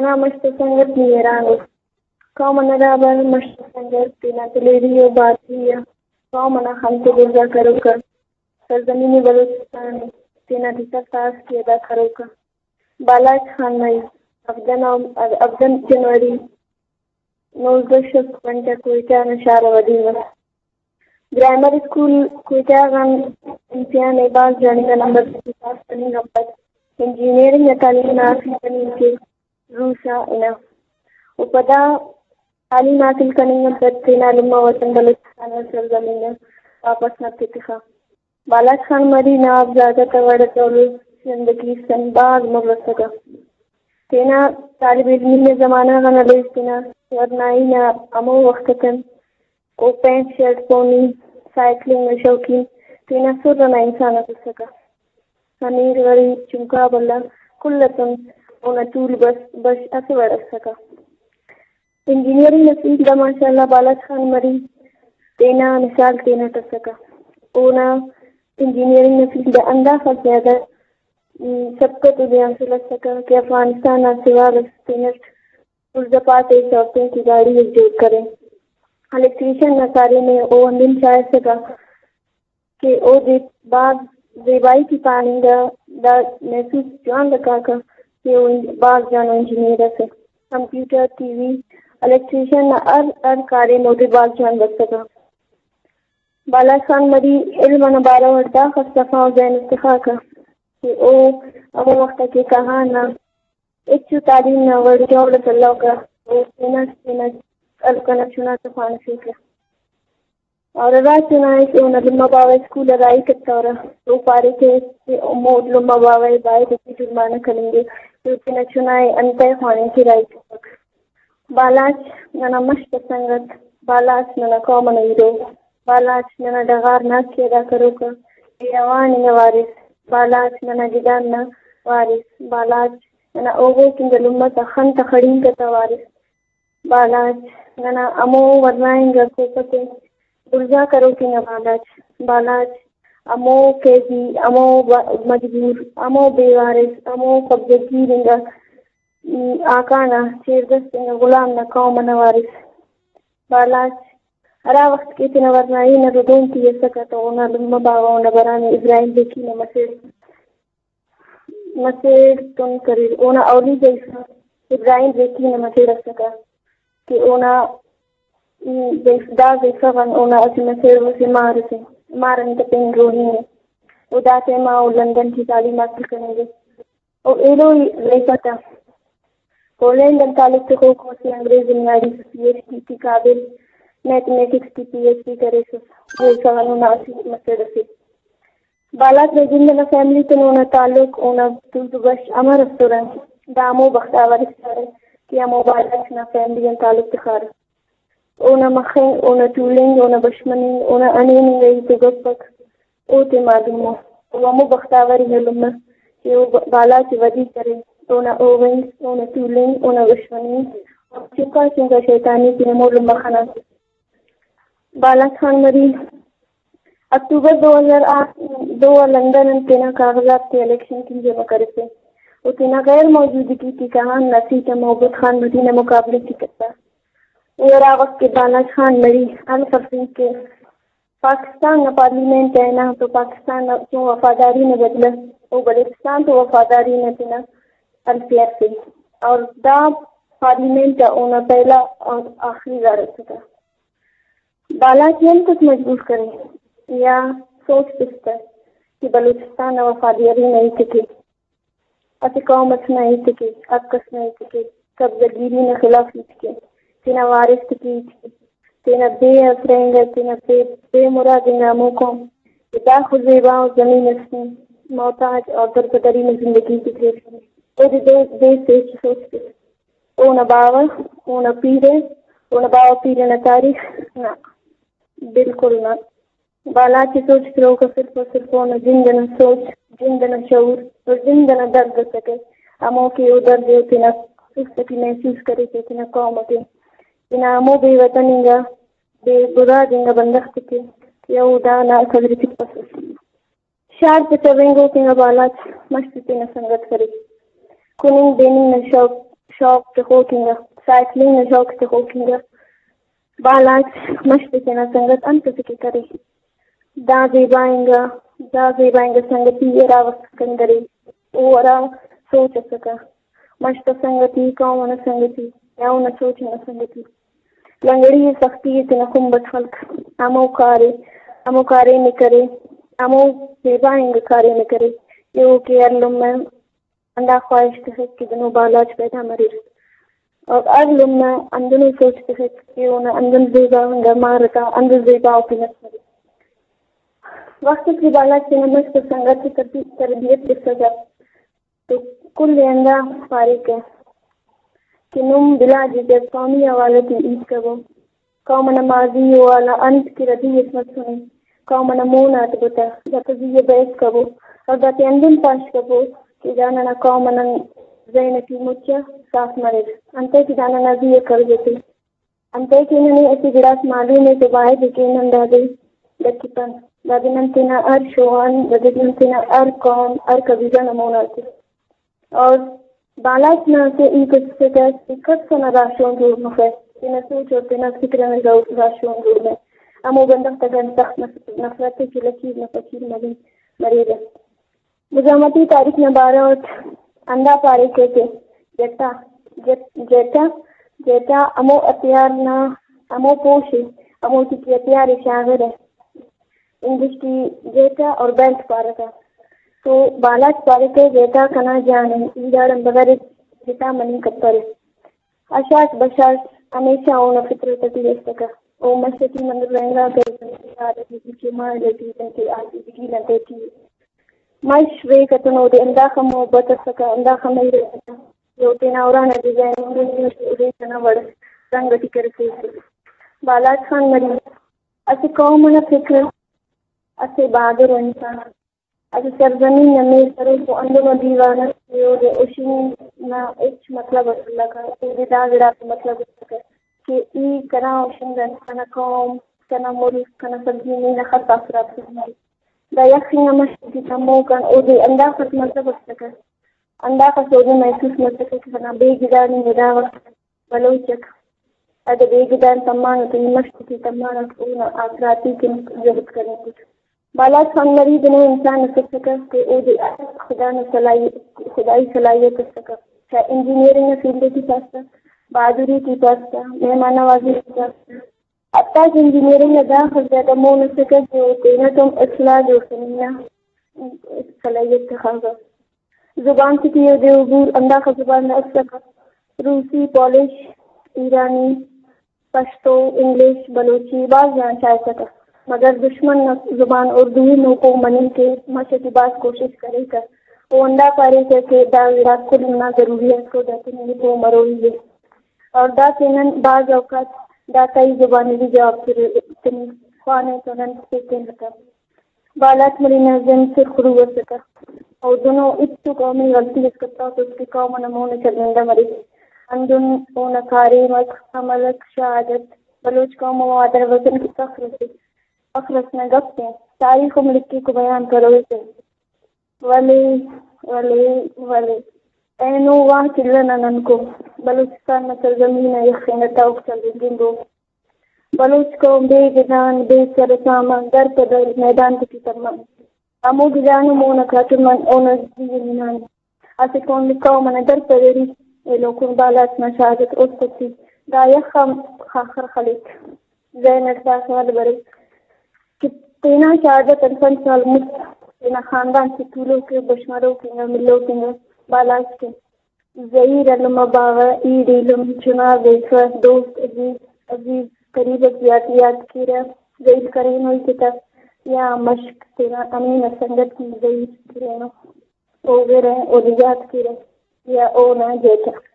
Una mashta sangat niyerango. Kaumana rabar mashta sangat tina teleriyo batiya. Kaumana khamte gurza karuka. सरजमीन Balochistan tina dita taas ki ada karuka. Balaj Khan Mai अफजन जनवरी 1950 कोयटा नशारा वदीवा grammar school Quetta गन इम्तिहान बाज जाने का नंबर 50 तनी नंबर इंजीनियरिंग तालीम हासिल करने के रूसा इना उपदा तालीम हासिल करने पर तेना लम्मा वतन बलूचिस्तान सरजमीन वापस न तिखा बालाज खान मरी नवाब ज़ादा तवाड़ तौलु जिंदगी संबाग मुगलसगा तेना तालिब इल्मी ज़माना का नलेज तेना वरनाई ना अमो वक्तन को पैंट शर्ट पोनी साइकिलिंग में शौकीन तेना सुर ना इंसान कुसका समीर वरी चुमका बल्ला कुल्लतन उन टूल बस असवर सका इंजीनियरिंग नसीब दा माशाल्लाह बालाज खान मरी तेना मिसाल तेना तसका ओना इंजीनियरिंग नसीब दा अंदाज़ ज़्यादा सबको तो ध्यान से लग सका कि अफगानिस्तान और सिवा वेस्ट पुरजपात एक औरतों की गाड़ी एकजुट करें इलेक्ट्रीशियन नसारे में ओ अंदिम चाय सका कि ओ बाद जेबाई की पानी दा महसूस जान लगा का कि वो बाग जानो इंजीनियर से कंप्यूटर टीवी इलेक्ट्रीशियन अर कार्य मोटे बाग जान लग सका बालाज खान मरी इल्म नबारा वरदा खस्तफा जैन इस्तिखा का कि ओ अब वक्त के कहा ना एक तालीम ना वर्ड जोड़ सल्ला का वो सेना अलकना चुना तो पान सीखे और रात चुनाए कि उन लम्मा बावा स्कूल राई करता रहा तो पारे के मोड लम्मा बावा बाय तो जुर्माना करेंगे तो सेना चुनाए अंतर खाने की राई तक बालाज नना मस्त संगत बालाज नना कौमन हीरो बालाज नना डगार ना किया करो का यवान वारिस बालाज नना गिदाना वारिस बालाज नना ओगो किंगलुम्मा तखन तखड़ीन का वारिस बालाज नना अमो वरनाएंगे को पते उर्जा करो कि न बालाज अमो केजी अमो मजबूर अमो बेवारिस अमो कब्जगी रिंगा आकाना शेरदस्त गुलाम न कौम न वारिस बालाज हरा वक्त के तिन वरनाई न रुदों की ये सका तो उन लम्मा बावा न बराने इब्राहिम देखी न मसेर तुम करे ओना औली जैसा इब्राहिम देखी न मसेर सका कि ओना जैसा वन ओना असी मसेर से मारन के पेन रोही है उदासे माँ लंदन की तालीम हासिल करेंगे और एलो लेपता पोलैंड तालुक से से अंग्रेजी नियारी PhD की काबिल मैथमेटिक्स की PhD करे मसेर बालाज जिंदना फैमिली तो ओना ताल्लुक ओना तुलबश अमर रेस्टोरेंट दामो बख्तावर कि अमो बालाज ना फैमिली ताल्लुक तखार ओना मखे ओना टूलिंग ओना बशमनी ओना अनेनी गई तो गपक ओते मालूम वो मो बख्तावर है लम्मा कि वो बालाज वदी करे ओना ओवन ओना टूलिंग ओना बशमनी और चिंका शैतानी की मो लम्मा खाना बालाज खान मरी अक्टूबर 2008 दो लंदन तेना कागजात के इलेक्शन की जमा करे थे वो तेना गैर मौजूदगी की कहा नसीब मोहब्बत खान मदीना मुकाबले की करता और वक्त के बालाज खान मरी अल फरसिंग के पाकिस्तान न पार्लियामेंट है ना तो पाकिस्तान क्यों वफादारी ने बदला वो बलूचिस्तान तो वफादारी ने तेना अल्फियर से और दा पार्लियामेंट ओना पहला और आखिरी गारत था बालाज कुछ मजबूर करें या सोच पिस्ता कि बलूचिस्तान वफादारी नहीं थी अति कौमत नहीं थी अक्कस नहीं थी कब्जगिरी ने खिलाफ थी तेना वारिस की तेना बेअसरेंगे तेना बेमुराद नामों को खुजेबा जमीन मोहताज और दरबदरी में जिंदगी की देश सोच ओ न बाबा ओ न पीरे न तारीख ना बिल्कुल ना बाला की सोच फिरो का सिर्फ और सिर्फ न जिंदन सोच जिंदन शऊर और जिंदन दर्द सके अमो के उधर दे तिना सकी महसूस करे के तिना कौम के तिना अमो बेवतनिंगा बेबुरा दिंगा बंदख्त के यहूदा ना खबरी की पसंद शार पे चवेंगो तिना बाला मस्त तिना संगत करे कुनिंग देनी न शौक से होकिंगा साइकिलिंग शौक से होकिंगा बालाच मस्त के ना संगत अंत से करे दादी बाएंगा संगति ये रावत कंदरी ओरा सोच सका मस्त संगति कौन संगति या न सोच न संगति लंगड़ी सख्ती से न कुंभत फल्क अमो कार्य न करे अमो बेबाएंगे कार्य न करे यो के अरलुम में अंदा ख्वाहिश है कि दोनों बालाच पैदा मरे और अरलुम में अंदर सोचते है कि उन्हें अंदर बेबा मारता अंदर बेबा उपलब्ध मरे वक्त की बालाच से नमस्त संगत की तरबियत की सजा तो कुल लेंदा फारिक है कि नुम बिला जिजब कौमी वाले की ईद कबो कौम नमाजी वाला अंत की रदी इसमत सुने कौम नमून आत बता जब ये बैठ कबो और दाते अंदन पाश कबो कि जाना ना कौम न जैन की मुच्चा साफ मरे अंते की जाना ना भी ये कर देते अंते की ने ऐसी गिरास मालूम है तो बाहे के नंदा दे दक्किपन दादिनन तिना अर शोहन दादिनन तिना अर कौम अर कबीजा नमून आते और बालाच न से ई कुछ से कत सना राशों दूर मखे तिना सोच और तिना फिक्र में जाओ राशों दूर में अमो बंदक तगन तक नफरत की लकीर न फकीर मरी मरीज मुजामती तारीख न 12 और अंडा पारे के जेटा अमो अत्यार न अमो पोशी अमो की अत्यार शागर है इंग्लिश की जेटा और बेल्ट पारा था तो बालाच पारे के जेटा कना जाने इंजारम बगैर जेटा मनी कत्तरे आशास बशास हमेशा उन फितरत की रेस्तका ओ मस्ती मंदिर रहेगा के आदत की मार लेती के आदि की न देती मश वे कतनो दे अंदा खमो बत सका अंदा खमे रे यो तेना औराना डिजाइन उन्हें रे तना वड़ रंग टिकर से बालाच खान मरी असे कौम न फिक्र असे बहादुर इंसान असे सरजमीन में सरो को अंदर दीवाना यो दे उशिन ना इच मतलब लगा पूरे दागड़ा मतलब कि ई करा उशिन रन कना कौम कना मुल्क कना सरजमीन ना खत असरात से दा यखिन मस्ती तमो kan ओदे अंदा खत मतलब सका अंदा का सोदे महसूस मतलब कि बना बेगिदानी निदाव बलोचक अदे बेगिदान सम्मान तो मस्ती की सम्मान को आखराती के जरूरत करने कुछ बालाच खान मरीद ने इंसान सका के ओदे खुदाई सलाहियत सका चाहे इंजीनियरिंग फील्ड की पास बहादुरी की पास मेहमानवाजी की पास अब तक इंजीनियरिंग अदा हो ज्यादा मोन सका जो तेना तुम इस्लाह जो सुनिया सलाहियत खागा जुबान से किए दे उबूर अंदा का जुबान में सका रूसी पॉलिश ईरानी पश्तो इंग्लिश बलोची बात जान चाह सका मगर दुश्मन जुबान उर्दू नो को मनी के मशे की बात कोशिश करेगा वो अंडा पारे के दाग को लेना जरूरी है इसको जाते नहीं तो मरोगे और दा केनन बाज औकात दाताई जुबानी भी जवाब फिर खाने तो नन से केंद्र बालाच मरी नजम से खुरू हो सका और दोनों इच्छु कौमी गलती इसका तो उसकी कौम नमूने चलने मरी अंजुन ओ नकारी मत अमलक शहादत बलोच कौम आदर वजन की फख्र में गपते तारीख लिखी को बयान करो इसे वले वले वले एनो वाह चिल्लना नन को बलूचिस्तान में सरजमीन है यखीन ताउक चल बलूच को बेगिदान बेसर सामान दर पदर मैदान की तमाम अमो गिजानु मोन खातुमन ओन जीवन असे कौन लिखाओ मन दर पदरी ए लोगों बालाच में शहादत उसकी दायख खाखर खलीक जैनत सासवाल बरे कितना शहादत अल्फन साल मुस्त तेना खानदान से तूलों के बशमरों के मिलो के बालाच के ज़हीर अलमा बावा ईद इलम चुनाव बेसर दोस्त अजीज करीब याद किया ज़हीर करें हुई किताब या मश्क तेरा अमीन संगत की ज़हीर किरेनो ओ वे रहे ओ निजात किरे या ओ ना जेता